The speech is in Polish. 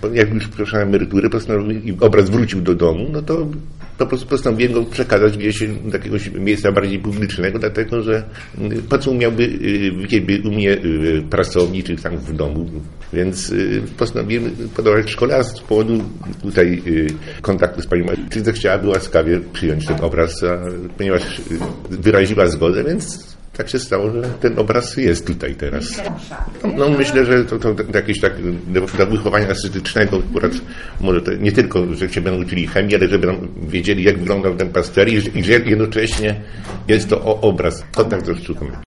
Jak już przeszedł na emeryturę, i obraz wrócił do domu, no to po prostu postanowiłem go przekazać gdzieś do jakiegoś miejsca bardziej publicznego, dlatego że po co miałby u mnie pracowni, czy tam w domu. Więc postanowiłem podawać szkole, a z powodu tutaj kontaktu z panią Marczyńską chciałaby łaskawie przyjąć ten obraz, ponieważ wyraziła zgodę, więc tak się stało, że ten obraz jest tutaj teraz. No myślę, że to jakieś tak do wychowania estetycznego akurat może to nie tylko, że się będą uczyli chemii, ale że będą wiedzieli, jak wyglądał ten pasteryk i że jednocześnie jest to obraz, kontakt ze sztuką.